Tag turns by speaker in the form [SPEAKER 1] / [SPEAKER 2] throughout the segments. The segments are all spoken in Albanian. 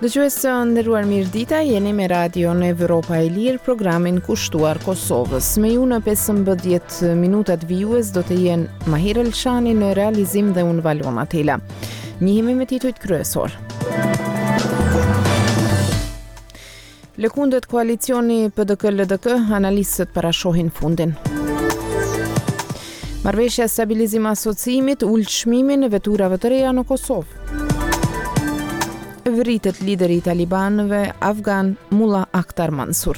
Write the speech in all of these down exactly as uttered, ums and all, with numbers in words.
[SPEAKER 1] Dëgjues të nderuar mirëdita, jeni me radion Evropa e Lirë, programin kushtuar Kosovës. Me ju në pesëmbëdhjetë minutat vijues do të jenë Mahir Elshani në realizim dhe unë Valona Tela. Njihemi me titujt kryesor. Lëkundet koalicioni P D K L D K, analistët parashohin fundin. Marrëveshja stabilizim asociimit ul çmimin e veturave të reja në Kosovë. Vritet lideri i talibanëve afgan Mullah Akhtar Mansur.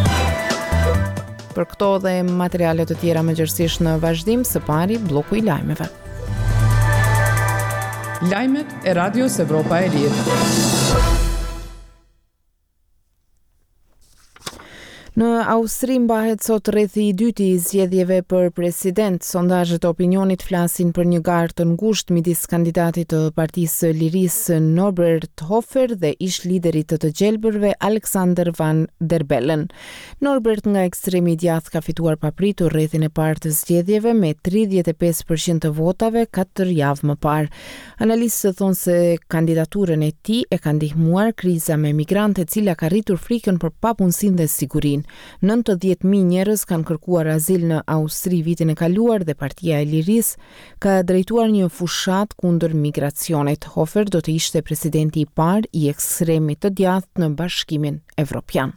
[SPEAKER 1] Për këto dhe materiale të tjera mëngjesisht në vazhdim, së pari bloku i lajmeve.
[SPEAKER 2] Lajmet e Radios Evropa e Lirë.
[SPEAKER 1] Në Austri mbahet sot rrethi i dytë i zgjedhjeve për president. Sondazhet e opinionit flasin për një garë të ngushtë midis kandidatit të Partisë së Lirisë Norbert Hofer dhe ish liderit të të gjelbërve Alexander Van der Bellen. Norbert nga ekstremi i djathtë ka fituar papritur rrethin e parë të zgjedhjeve me tridhjetë e pesë përqind të votave katër javë më parë. Analistët thonë se kandidaturën e tij e ka ndihmuar kriza me migrantë, e cila ka rritur frikën për papunësinë dhe sigurinë. nëntëdhjetë mijë njerëz kanë kërkuar azil në Austri vitin e kaluar dhe Partia e Lirisë ka drejtuar një fushat kundër migracionit. Hofer do të ishte presidenti i parë i ekstremit të djathtë në Bashkimin Evropian.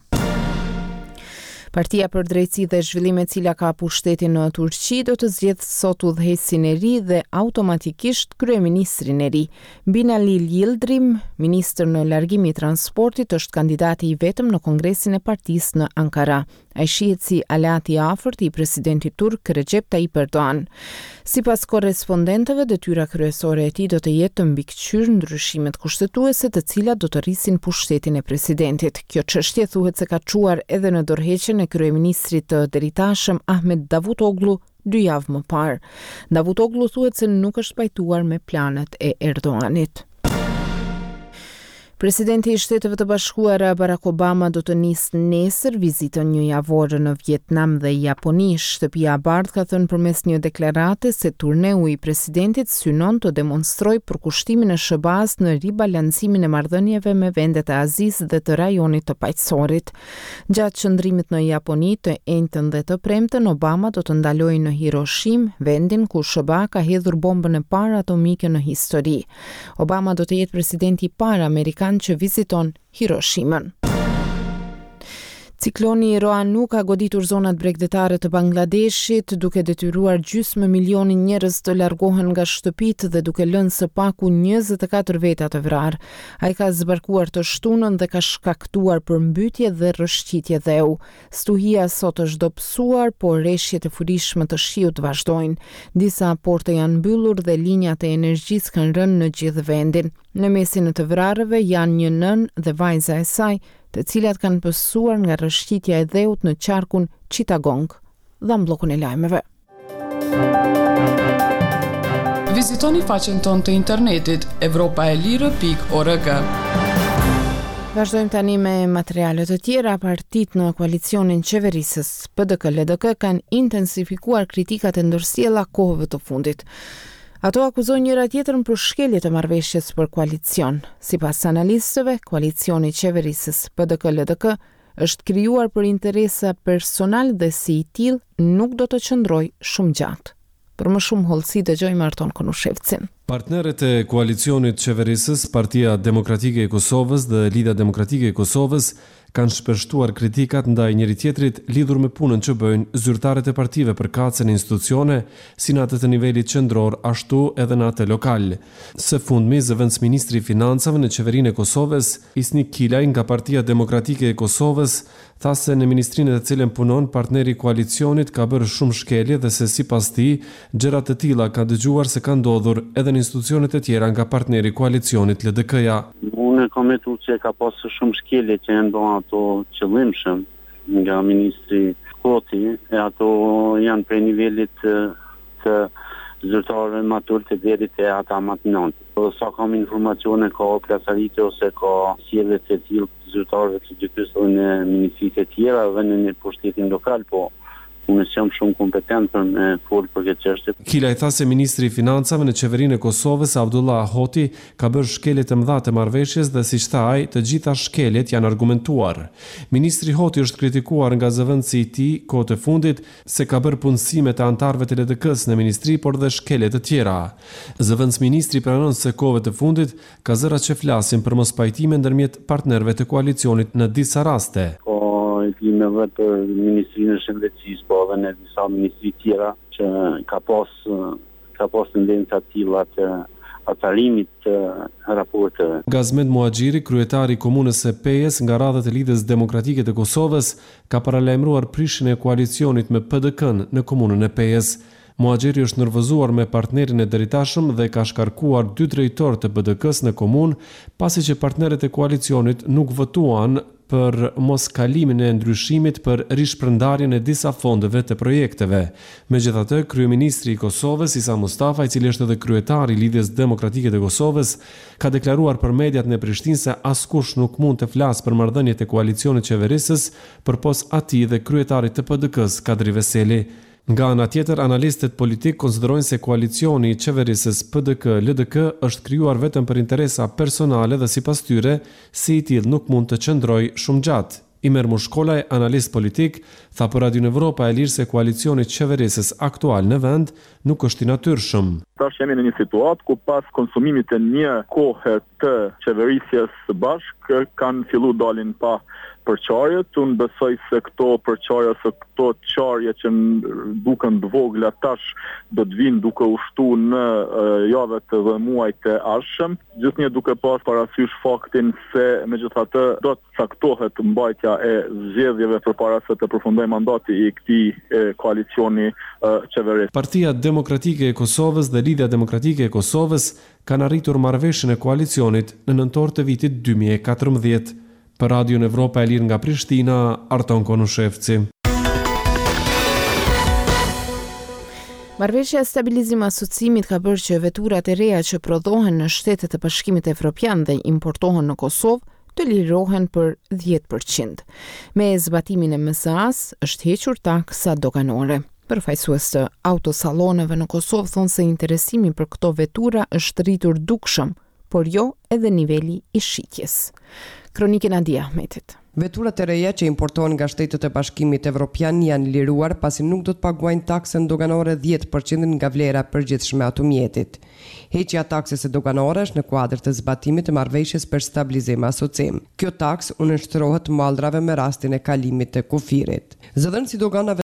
[SPEAKER 1] Partia për Drejtësi dhe Zhvillim, e cila ka pushtetin në Turqi, do të zgjedhë sot udhëheqësin e ri dhe automatikisht kryeministrin e ri. Binali Yildirim, ministër në largim i transportit, është kandidati i vetëm në Kongresin e partisë në Ankara. Ai shihet si aleati i afërt i presidentit turk Recep Tayyip Erdogan. Sipas korrespondentëve, detyra kryesore e tij do të jetë të mbikëqyrë ndryshimet kushtetuese, të cilat do të rrisin pushtetin e presidentit. Kjo çështje thuhet se ka çuar edhe në dorëheqjen e kryeministrit të deritashëm Ahmet Davutoglu dy javë më parë. Davutoglu thuhet se nuk është pajtuar me planet e Erdoganit. Presidenti i Shteteve të Bashkuara Barack Obama do të nisë nesër vizitën një javore në Vietnam dhe Japoni. Shtëpia e Bardhë ka thënë përmes një deklarate se turneu i presidentit synon të demonstrojë përkushtimin e S B A-s në ribalancimin e marrëdhënieve me vendet e Azisë dhe të rajonit të paqësorit. Gjatë qëndrimit në Japoni të enjtën dhe të premten, Obama do të ndalojë në Hiroshima, vendin ku S B A ka hedhur bombën e parë atomike në histori. Obama do të jetë presidenti i parë amerikan që viziton Hiroshimën. Cikloni Roanu ka goditur zonat bregdetare të Bangladeshit, duke detyruar gjysmë milionin njerëz të largohen nga shtëpitë dhe duke lënë së paku njëzet e katër veta të vrarë. Ai ka zbarkuar të shtunën dhe ka shkaktuar përmbytje dhe rrëshqitje dheu. Stuhia sot është dobësuar, por rreshjet e fuqishme të shiut vazhdojnë. Disa porte janë mbyllur dhe linjat e energjisë kanë rënë në gjithë vendin. Në mesin e të vrarëve janë një nën dhe vajza e saj, të cilat kanë pësuar nga rrëshqitja e dheut në qarkun Chittagong. Dhe mbllokun e lajmeve.
[SPEAKER 2] Vizitoni faqen tonë të internetit evropa e lirë pikë org.
[SPEAKER 1] Vazhdojmë tani me materiale të tjera. Partitë në koalicionin qeverisës P D K L D K kanë intensifikuar kritikat e ndërsjella kohëve të fundit. Ato akuzojnë njëra tjetrën për shkelje të marrëveshjes për koalicion. Sipas analistëve, koalicioni i qeverisës P D K L D K është krijuar për interesa personal dhe si i tillë nuk do të qëndrojë shumë gjatë. Për më shumë hollësi dëgjojmë Arton Konushevcin.
[SPEAKER 3] Partnerët e koalicionit qeverisës, Partia Demokratike e Kosovës dhe Lidha Demokratike e Kosovës kanë shpeshtuar kritikat ndaj njëri tjetrit lidhur me punën që bëjnë zyrtarët e partive për kacën e institucione, si në atë të nivelit qendror, ashtu edhe në atë lokal. Së fundmi, zëvendësministri i financave në qeverinë e Kosovës, Isnik Kilaj nga Partia Demokratike e Kosovës, tha se në ministrinë të cilën punon partneri i koalicionit ka bërë shumë shkelje dhe se sipas tij, gjëra të tilla ka dëgjuar se kanë ndodhur edhe në institucionet e tjera nga partneri i koalicionit L D K-ja.
[SPEAKER 4] Unë kam metu që ka pasur shumë shkelje që janë bërë ato qëllimshëm nga ministri Koti, e ato janë prej nivelit të, të zyrtarëve matur të deri te ata më të nëntë. Sa kam informacione ka plasarite ose ka sjellje të tillë zyrtarëve të gjykatës në ministritë e tjera dhe në pushtetin lokal, po Unë jam shumë kompetent për me folë për këtë çështje.
[SPEAKER 3] Kila i tha se ministri i financave në qeverinë e Kosovës, Abdullah Hoti, ka bërë shkelje të mëdha të marrëveshjes dhe siç tha ai, të gjitha shkeljet janë argumentuar. Ministri Hoti është kritikuar nga zëvendësi i tij kohët e fundit se ka bërë punësime të anëtarëve të L D K-s në ministri, por dhe shkelje të tjera. Zëvendës ministri pranon se kohëve të fundit ka zëra që flasin për mospajtime ndërmjet partnerëve të koalicionit në disa raste.
[SPEAKER 4] E kemi edhe për Ministrinë e Shëndetësisë, po edhe në disa ministri tjera që ka pas ka pas tendenca të tilla të atarimit të raporteve.
[SPEAKER 3] Gazmet Muhaxhiri, kryetari i komunës së Pejës nga radhët e Lidhjes Demokratike të Kosovës, ka paralajmëruar prishjen e koalicionit me P D K-n në komunën e Pejës. Muhaxhiri është nervozuar me partnerin e deritashëm dhe ka shkarkuar dy drejtorë të P D K-s në komunë, pasi që partnerët e koalicionit nuk votuan për mos kalimin e ndryshimit për rishpërndarjen e disa fondeve të projekteve. Megjithatë, kryeministri i Kosovës, Isa Mustafa, i cili është edhe kryetari i Lidhjes Demokratike të Kosovës, ka deklaruar për mediat në Prishtinë se askush nuk mund të flasë për marrëdhëniet e koalicionit qeverisës përpos atij dhe kryetarit të P D K-s, Kadri Veseli. Nga ana tjetër, analistët politik konsiderojnë se koalicioni i qeverisës P D K L D K është krijuar vetëm për interesa personale dhe sipas tyre, si i tillë nuk mund të qëndrojë shumë gjatë. Imer Mushkolaj, analist politik, tha për Radio Evropa e Lirë se koalicioni i qeverisës aktual në vend nuk është i natyrshëm.
[SPEAKER 5] Tash jemi në një situatë ku pas konsumimit të një kohe të qeverisjes së bashkë kanë filluar dalin pa përçarjet. Unë besoj se këto përçarje, se këto çarje që duken të vogla tash do të vinë duke u shtu në uh, javët dhe muajt e ardhshëm, gjithnjë duke pas parasysh faktin se megjithatë do të caktohet mbajtja e zgjedhjeve përpara se të përfundojë mandati i këtij e, koalicioni uh, qeverisë.
[SPEAKER 3] Partia Demokratike e Kosovës dhe Lidhja Demokratike e Kosovës kanë arritur marrëveshjen e koalicionit në nëntor të vitit dy mijë e katërmbëdhjetë. Për Radio Evropa e Lirë nga Prishtina, Arton Konushevci.
[SPEAKER 1] Marrëveshja e stabilizim asociimit ka bërë që veturat e reja që prodhohen në Shtetet e Bashkimit Evropian dhe importohen në Kosovë të lirohen për dhjetë përqind. Me zbatimin e M S A-s është hequr taksa doganore. Përfaqësues të autosalloneve në Kosovë thonë se interesimi për këto vetura është rritur dukshëm, por jo edhe niveli i shitjes. Kronikën Adia Ahmetit.
[SPEAKER 6] Veturat e reja që importohen nga Shtetet e Bashkimit Evropian janë liruar pasi nuk do të paguajnë taksën doganore dhjetë përqind nga vlera përgjithshme e automjetit. Heqja taksës së doganore është në kuadër të zbatimit të marrëveshjes për stabilizim asocim. Kjo taks u nënshtrohet mallrave me rastin e kalimit të kufirit. Zëdhënësi doganave